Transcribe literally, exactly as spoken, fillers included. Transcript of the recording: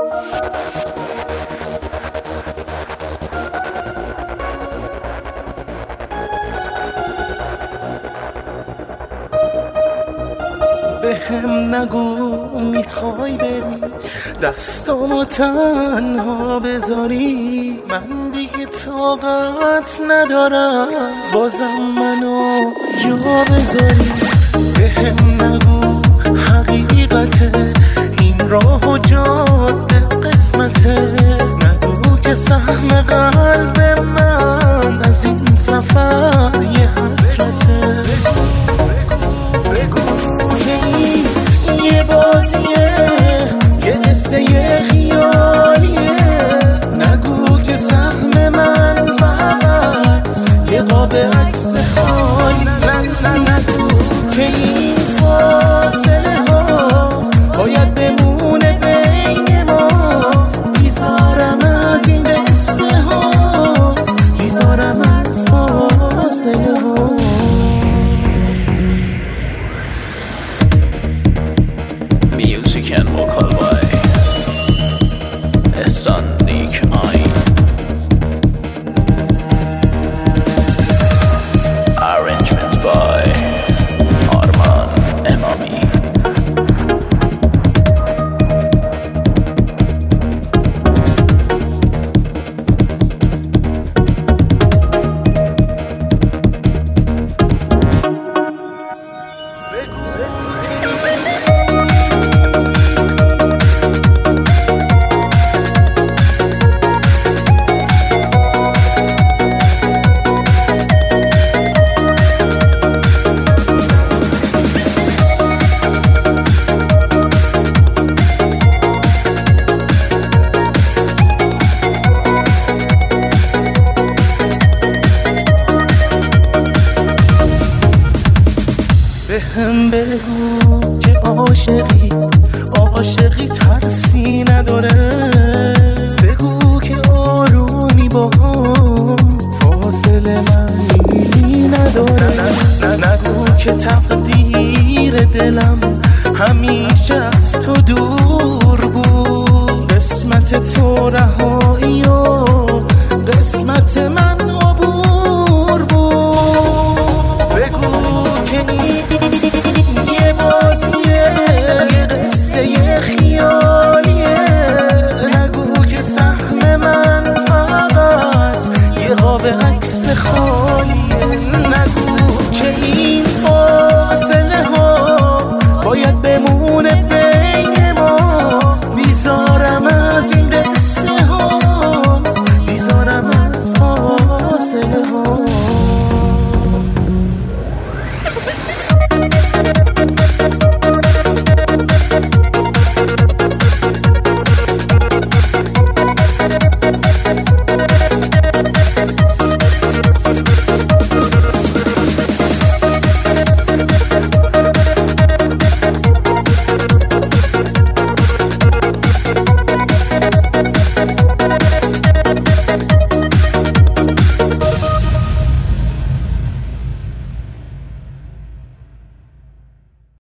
به هم نگو میخوای بری دستامو تنها بذاری، من دیگه طاقت ندارم بازم منو جا بذاری. به هم نگو حقیقته این راه و جاده قسمته، نگو که سهم قلب من از این سفر یه حسرته. یه بازیه یه قصه خیالیه، نگو که سهم من فقط یه قاب عکس خالی. نه نه نگو که این فاصله ها باید بمونه بین ما، بیزارم از این قصه ها، بیزارم از فاصله ها. Music and vocal by Ehsan Nik Ain. Arrangements by Arman Emami. به هم بگو که عاشقی عاشقی ترسی نداره، بگو که آرومی با هم فاصله من میلی نداره. نه نه نگو که تقدیر دلم همیشه از تو دور بود، قسمت تو رهایی و